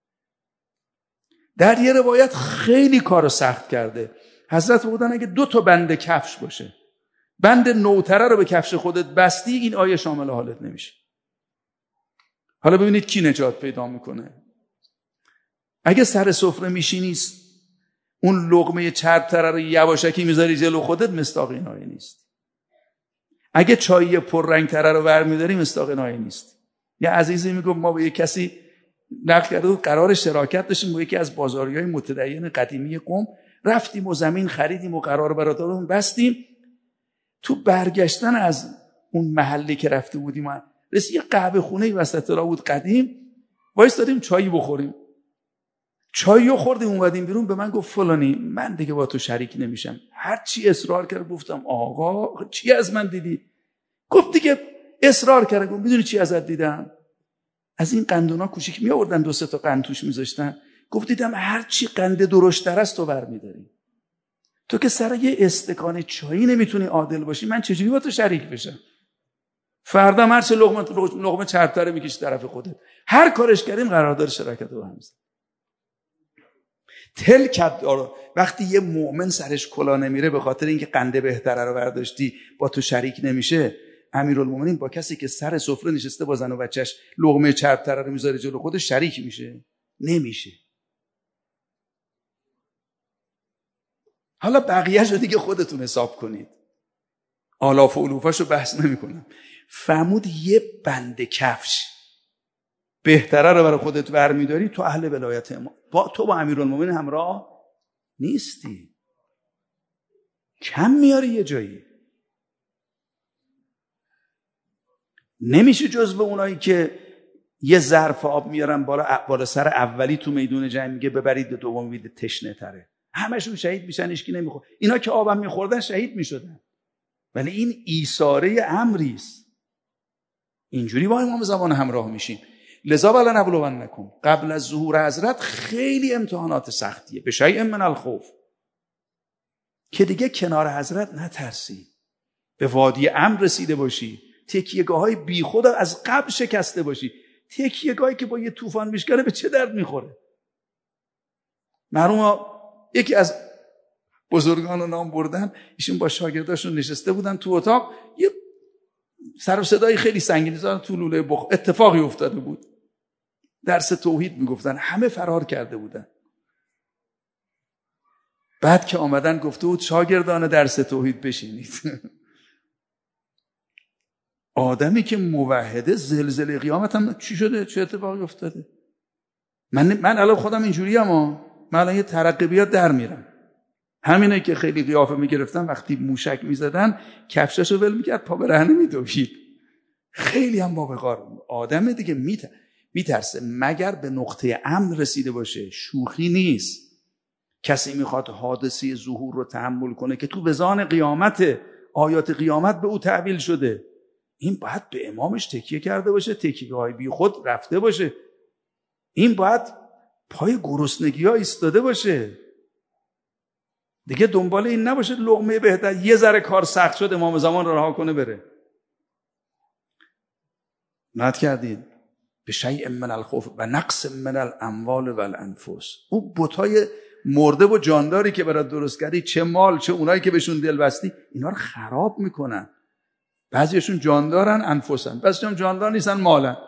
در یه روایت خیلی کارو سخت کرده. حضرت بودن اگه 2 بند کفش باشه، بند نوتره رو به کفش خودت بستی، این آیه شامل حالت نمیشه. حالا ببینید کی نجات پیدا میکنه. اگه سر سفره میشینی اون لقمه چرب تره رو یواشکی میذاری جلو خودت، مصداق این آیه نیست. اگه چای پررنگ تره رو برمیداری، مصداق این آیه نیست. یه عزیزی میگفت ما با یه کسی نقل کرده بود قرار شراکت داشتیم با یکی از بازاریای متدین قدیمی قم، رفتیم و زمین خریدیم و قرار براتون بستیم. تو برگشتن از اون محلی که رفته بودیم رسید یه قهوه خونه وسط راه بود قدیم، وایسادیم چایی بخوریم. چایو خوردیم اومدیم بیرون، به من گفت فلانی من دیگه با تو شریک نمیشم. هر چی اصرار کرد گفتم آقا چی از من دیدی؟ گفت دیگه اصرار کرد. گفت میدونی چی ازت دیدم؟ از این قندونا کوچیک می آوردن 2-3 تا قند توش میذاشتن. گفت دیدم هر چی قند درشتر است تو برمیداری. تو که سر یه استکان چایی نمیتونی عادل باشی، من چجوری با تو شریک بشم؟ فردا هر چه لقمه چربتره میکشی طرف خودت. هر کارش کردیم قرارداد شراکت رو هم زد. تلک الدار. وقتی یه مؤمن سرش کلا نمیره به خاطر اینکه قنده بهتره رو برداشتی با تو شریک نمیشه، امیرالمومنین با کسی که سر سفره نشسته با زن و بچهش لقمه چربتره رو میذاره جلو خودش شریک میشه؟ نمیشه. حالا بقیه‌اش رو دیگه خودتون حساب کنید، آلاف و علوفاش رو بحث نمی کنم. فرمود یه بند کفش بهتره رو برای خودت برمیداری، تو اهل ولایت امام، تو با امیرالمومنین همراه نیستی، کم میاری یه جایی. نمیشه جز به اونایی که یه ظرف آب میارن بالا سر اولی تو میدون جنگ، میگه ببرید به دومی میده تشنه تره، همشون شهید میشن، هیچکی نمیخوره. اینا که آبم میخوردن شهید میشدن. ولی این ایثاره امری است. اینجوری با امام زمان همراه میشیم. لذا ولا نبلونکم، قبل از ظهور حضرت خیلی امتحانات سختیه، به شیء من الخوف، که دیگه کنار حضرت نترسی، به وادی امر رسیده باشی، تکیهگاه‌های بیخود از قبل شکسته باشی. تکیهگاهی که با یه طوفان میشکنه به چه درد میخوره؟ مرحوم یکی از بزرگان رو نام بردن، ایشون با شاگرداشون نشسته بودن تو اتاق، یه سر و صدای خیلی سنگینی زدن تو لوله اتفاقی افتاده بود، درس توحید میگفتن، همه فرار کرده بودن. بعد که آمدن گفته بود شاگردان درس توحید بشینید. آدمی که موحده زلزله قیامت هم چی شده؟ چه اتفاقی افتاده؟ من الان خودم اینجوری ام، من الان یه ترقه بیاد در میرم. همینه که خیلی قیافه میگرفتن، وقتی موشک میزدن کفشاشو ول میکرد، پا برهنه میدوید. خیلی هم بابقار آدم دیگه میترسه، مگر به نقطه امن رسیده باشه. شوخی نیست. کسی میخواد حادثه ظهور رو تحمل کنه که تو وزان قیامت، آیات قیامت به او تعبیل شده، این باید به امامش تکیه کرده باشه، تکیه‌های بی خود رفته باشه، این باید پای گرسنگی‌ها ایستاده باشه، دیگه دنبال این نباشه لقمه بهتر، یه ذره کار سخت شد امام زمان رو رها کنه بره. نت کردید به شیء من الخوف و نقص من الاموال والانفس. او بتای مرده و جانداری که برات درست کردی، چه مال چه اونایی که بهشون دل بستی، اینا رو خراب میکنن. بعضیشون جاندارن انفسن، بعضیشون جاندار نیستن مالن.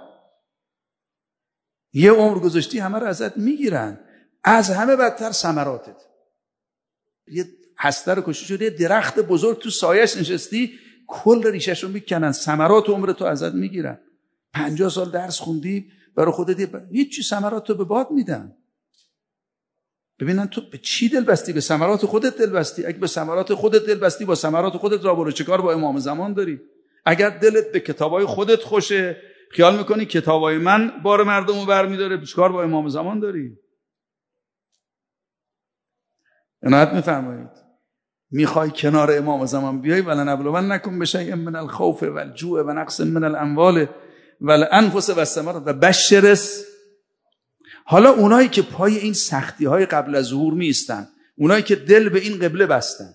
یه عمر گذاشتی همه رو ازت میگیرن. از همه بدتر ثمراتت. یه هسته رو کشی شده، یه درخت بزرگ تو سایه‌اش نشستی، کل ریشه‌ش رو میکنن، ثمرات عمر تو ازت میگیرن. 50 سال درس خوندی برای خودت، هیچ ثمرات تو به باد میدن. ببینن تو به چی دل بستی؟ به ثمرات خودت دل بستی. اگه به ثمرات خودت دل بستی، با ثمرات خودت راه برو. چیکار با امام زمان داری؟ اگر دلت به کتابای خودت خوشه، خیال میکنی کتابای من بار مردمو برمیداره، چیکار با امام زمان داری؟ عنایت میفرمایید. میخوای کنار امام زمان بیای، ولنبلونکم بشیء من الخوف والجوع و نقص من الاموال والانفس والثمرات و بشر. حالا اونایی که پای این سختی های قبل از ظهور می ایستن، اونایی که دل به این قبله بستن،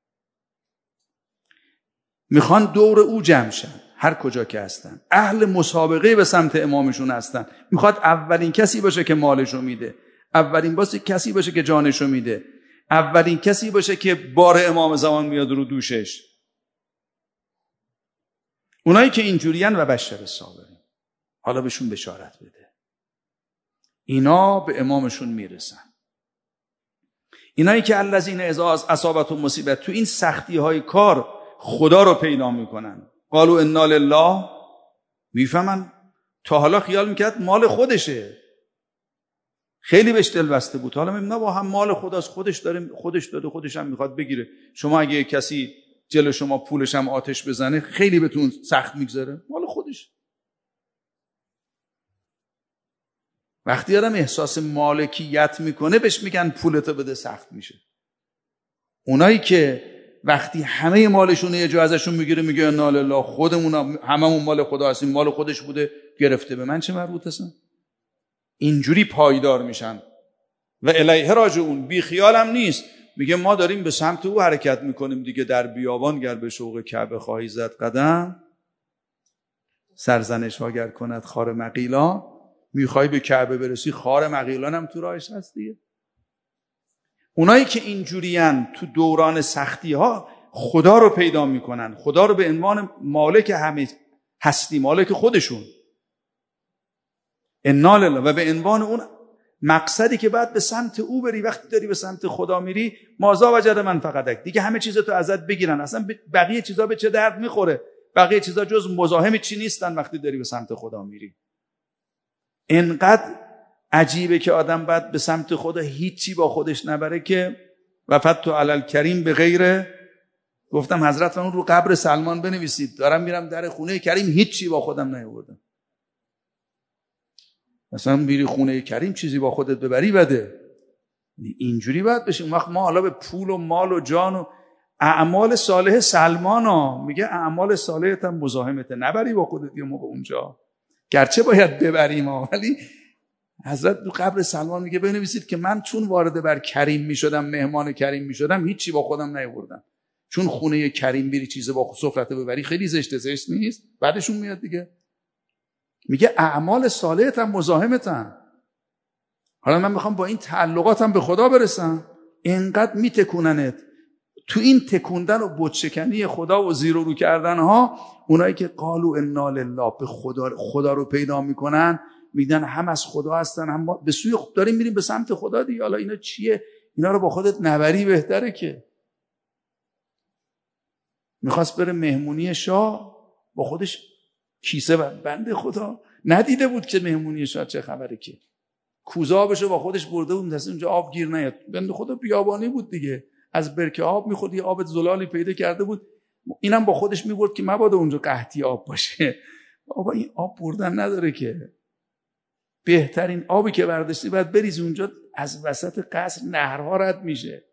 میخوان دور او جمع شن، هر کجا که هستن، اهل مسابقه به سمت امامشون هستن، میخواد اولین کسی باشه که مالشو میده، اولین کسی باشه که جانشو میده، اولین کسی باشه که بار امام زمان میاد رو دوشش. اونایی که اینجورین و بشر الصابرین، حالا بهشون بشارت بده، اینا به امامشون میرسن. اینایی که الذین اذا اصابتهم مصیبت، تو این سختی های کار خدا رو پیدا میکنن، قالوا انا لله، میفهمن. تا حالا خیال میکرد مال خودشه، خیلی بهش دل بسته بود، حالا میبینه با هم مال خداست، خودش داره، خودش داده، خودش هم میخواد بگیره. شما اگه کسی جلو شما پولش هم آتش بزنه، خیلی بهتون سخت میگذره، مال خودش. وقتی آدم احساس مالکیت میکنه، بهش میگن پولتو بده، سخت میشه. اونایی که وقتی همه مالشون یه جا ازشون میگیره، میگه انا لله، خودمون هممون مال خدا هستیم، مال خودش بوده گرفته، به من چه مربوط هستن؟ اینجوری پایدار میشن و الیه راجعون. بی خیالم نیست، میگه ما داریم به سمت او حرکت میکنیم دیگه. در بیابان گر به شوق کعبه خواهی زد قدم، سرزنش ها گر کند خار مغیلان. میخوای به کعبه برسی، خار مغیلان هم تو راهش هست دیگه. اونایی که اینجورین تو دوران سختی ها خدا رو پیدا میکنن، خدا رو به عنوان مالک همه هستی، مالک خودشون، انا لله، و به عنوان اون مقصدی که باید به سمت او بری. وقتی داری به سمت خدا میری، مازا وجد من فقدک، دیگه همه چیزتو ازت بگیرن، اصلا بقیه چیزا به چه درد میخوره؟ بقیه چیزا جز مزاحم چی نیستن وقتی داری به سمت خدا میری. انقدر عجیبه که آدم باید به سمت خدا هیچی با خودش نبره که وفدت علی الکریم به غیر، گفتم حضرت اون رو قبر سلمان بنویسید دارم میرم در خونه کریم هیچی با خودم نیاوردم. مثلا میری خونه کریم چیزی با خودت ببری بده. اینجوری باید بشه. اون وقت ما حالا به پول و مال و جان و اعمال صالح سلمانا میگه اعمال صالحت هم مزاحمته، نبری با خودت یه موقع اونجا، گرچه باید ببریم ولی حضرت تو قبر سلمان میگه بنویسید که من چون وارد بر کریم میشدم، مهمان کریم میشدم، هیچی با خودم نیاوردم. چون خونه کریم بری چیز با سفرته ببری خیلی زشت نیست؟ بعدشون میاد دیگه میگه اعمال صالحت هم مزاحمتن. حالا من میخوام با این تعلقاتم به خدا برسم، اینقدر میتکوننت. تو این تکوندن و بتشکنی خدا و زیر و رو کردن ها، اونایی که قالوا انا لله، به خدا رو پیدا میکنن، میگن هم از خدا هستن هم ما به سوی داریم میریم به سمت خدا دیگه. حالا اینا چیه؟ اینا رو با خودت نبری بهتره. که میخواست بره مهمونی شاه، با خودش کیسه بنده خدا ندیده بود که مهمونی شاه چه خبره، که کوزه آبشو با خودش برده بود، دست اونجا آب گیر نیاد. بنده خدا بیابانی بود دیگه، از برکه آب میخورد، یه آب زلالی پیدا کرده بود، اینم با خودش میبرد که مبادا اونجا قحطی آب باشه. بابا این آب بردن نداره که، بهترین آبی که برداشتی باید بریزی اونجا، از وسط قصر نهرها رد میشه.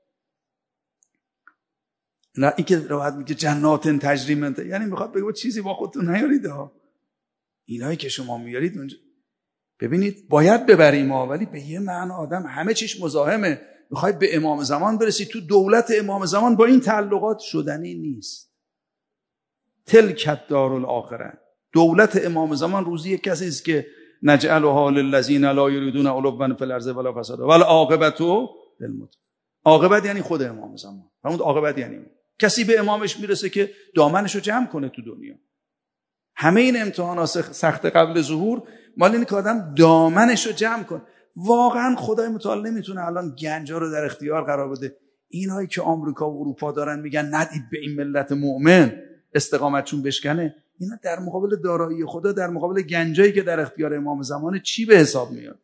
نه این که راحت میگه جنات تجری من، یعنی میخواد بگه چیزی با خودتون نیارید ها. اینایی که شما میارید اونجا ببینید باید ببریم ها، ولی به یه معنی آدم همه چیش مزاحمه. میخوای به امام زمان برسی، تو دولت امام زمان با این تعلقات شدنی نیست. تلک الدار الاخره، دولت امام زمان روزی یک کسی است که نجعلها للذین لا یریدون علوا فی الارض ولا فسادا والعاقبة للمتقین. عاقبت یعنی خود امام زمان. همون عاقبت یعنی کسی به امامش میرسه که دامنشو جمع کنه تو دنیا. همه این امتحانات سخت قبل ظهور مال اینه که آدم دامنشو جمع کنه. واقعا خدای متعال نمیتونه الان گنجا رو در اختیار قرار بده. اینایی که آمریکا و اروپا دارن میگن ندید به این ملت مؤمن استقامتشون بشکنه، اینا در مقابل دارایی خدا، در مقابل گنجایی که در اختیار امام زمان چی به حساب میاد؟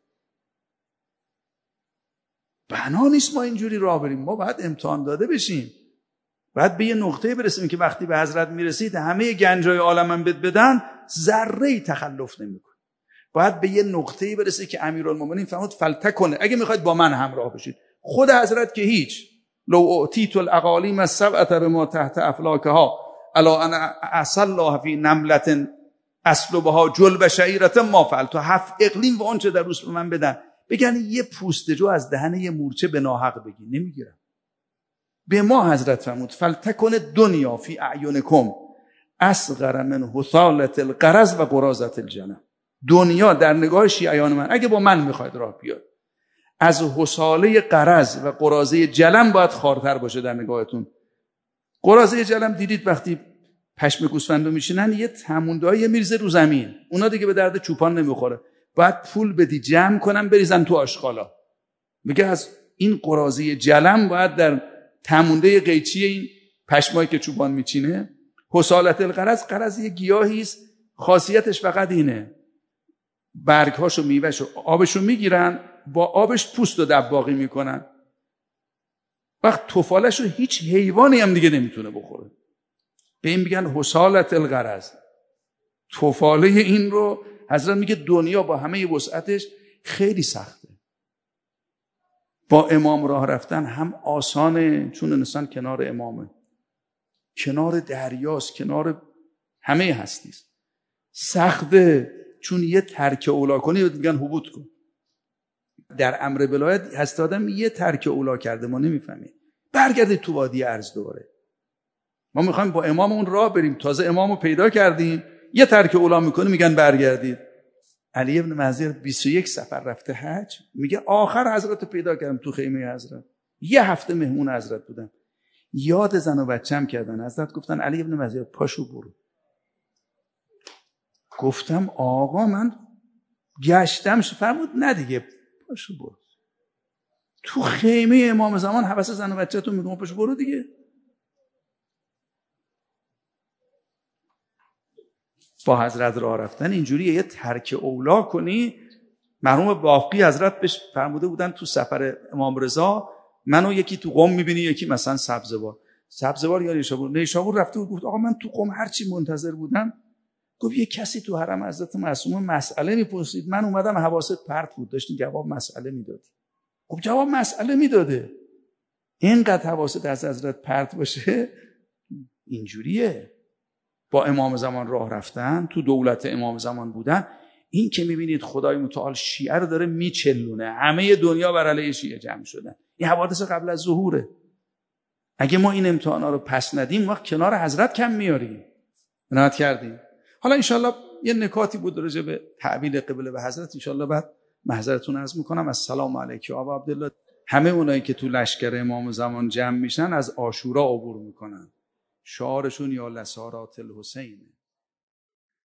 بنا نیست ما اینجوری راه بریم. ما باید امتحان داده بشیم، باید به یه نقطه برسیم که وقتی به حضرت میرسید همه گنجای عالمم بدن، ذره‌ای تخلف نمیکنه. باید به یه نقطه برسید که امیرالمومنین فرمود فلتکنه، اگه میخواید با من همراه بشید. خود حضرت که هیچ، لو اعطیت الاقالیم السبعه بما تحت افلاکها الا انا عسى الله فی نملة اسلبها جلب شعیرة ما فعلت. تو 7 اقلیم و آنچه در روز به من بدن، بگن یه پوست جو از دهن یه مورچه به ناحق بگی، نمیگیرم. به ما حضرت فرمود فلتکن دنیا فی اعینکم اصغر من حثالة القرز و قرازة الجنم. دنیا در نگاه شیعیان من، اگه با من میخواید راه بیاد، از حثاله قرز و قرازه جلم باید خارتر باشه در نگاهتون. قرازه جلم دیدید وقتی پشم گوسفندو میشینن یه تمونده‌ای میریزه رو زمین، اونا دیگه به درد چوپان نمیخوره، باید پول بدی جمع کنن بریزن تو آشغالا. میگه از این قرازه جلم باید در تمونده قیچی این پشمایی که چوپان میچینه. حثالة القرز، قرز یه گیاهی است خاصیتش فقط اینه، برگهاشو میوهشو آبشو میگیرن، با آبش پوست رو دباغی میکنن، وقت توفالشو هیچ حیوانی هم دیگه نمیتونه بخوره. به این میگن حثالة القرز. توفاله این رو حضرت میگه دنیا با همه وسعتش خیلی سخته. با امام راه رفتن هم آسانه، چون انسان کنار امامه، کنار دریاست، کنار همه هستیست. سخته چون یه ترک اولا کنی میگن حبوط کن. در امر ولایت هست آدم یه ترک اولا کرده ما نمیفهمیم، برگردید تو وادی ارز دوباره. ما میخوایم با امام اون راه بریم، تازه امامو پیدا کردیم یه ترک اولا میکنه میگن برگردید. علی ابن مهدی 21 سفر رفته حج، میگه آخر حضرت پیدا کردم تو خیمه حضرت، یه هفته مهمون حضرت بودم، یاد زن و بچم کردن. حضرت گفتن علی ابن مهدی پاشو برو. گفتم آقا من گشتم. فرمود نه دیگه باشه برو. تو خیمه امام زمان حوس زن و بچه‌تون میگم باشه برو دیگه. با حضرت راه رفتن اینجوریه. یه ترک اولا کنی. مرحوم باقی حضرت بهش فرموده بودن تو سفر امام رضا منو یکی تو قم میبینی یکی مثلا سبزوار یا نیشابور رفته بود گفت آقا من تو قم هرچی منتظر بودم گفت یه کسی تو حرم حضرت معصومه مسئله میپرسید من اومدم حواست پرت بود داشتین جواب مسئله میدادی. خب جواب مسئله میداده. اینقدر حواست از حضرت پرت باشه اینجوریه. با امام زمان راه رفتن تو دولت امام زمان بودن. این که میبینید خدای متعال شیعه رو داره میچلونه. همه دنیا بر علیه شیعه جمع شدن. این حوادث قبل از ظهوره. اگه ما این امتحانا رو پس ندیم وقت کنار حضرت کم میاریم. عنایت کردیم. حالا انشالله یه نکاتی بود راجع به تعبیل قبله به حضرت. انشالله بعد محضرتون عرض میکنم. السلام علیکم ابا عبدالله. همه اونایی که تو لشکر امام زمان جمع میشن از عاشورا عبور میکنن. شعارشون یا لسارات الحسین.